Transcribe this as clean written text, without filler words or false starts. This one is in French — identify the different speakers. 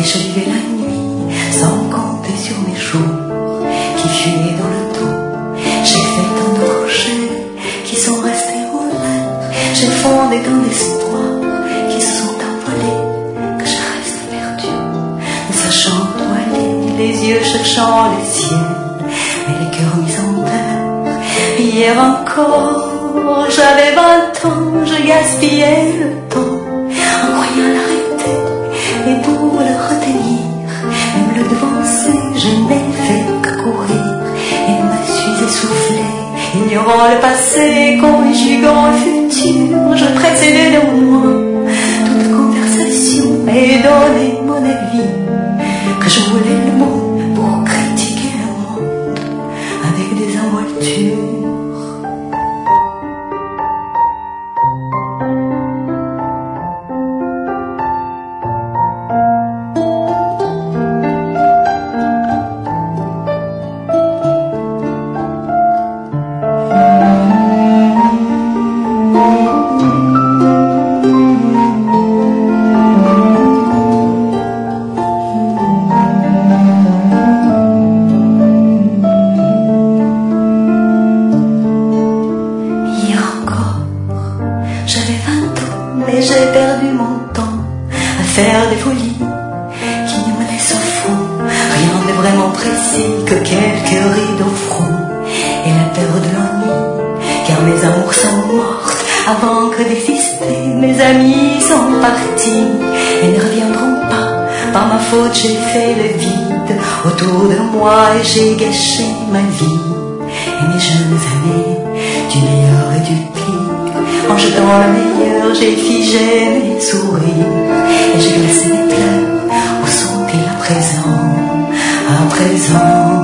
Speaker 1: Et je vivais la nuit sans compter sur mes jours qui fuyaient dans le dos. J'ai fait tant de projets qui sont restés au l'air. J'ai fondé tant d'espoirs qui se sont envolés, que je reste perdu, ne sachant où aller, les yeux cherchant les ciels, mais les cœurs mis en terre. Hier encore, j'avais 20 ans, je gaspillais le temps en croyant l'arrêter, et pour le retenir, même le devancer, je n'ai fait que courir et me suis essoufflé, ignorant le passé, conjuguant le futur. Je précédais de moi toute conversation et donnais mon avis, que je voulais le mot pour critiquer le monde avec des envoltures. Mais j'ai perdu mon temps à faire des folies qui ne me laissent au fond rien de vraiment précis que quelques rides au front et la peur de l'ennui, car mes amours sont mortes avant que d'exister. Mes amis sont partis et ne reviendront pas. Par ma faute j'ai fait le vide autour de moi et j'ai gâché ma vie et mes jeunes années, du meilleur et du pire. En jetant le meilleur, j'ai figé mes sourires et j'ai glacé mes pleurs. Où sont-ils à présent, à présent?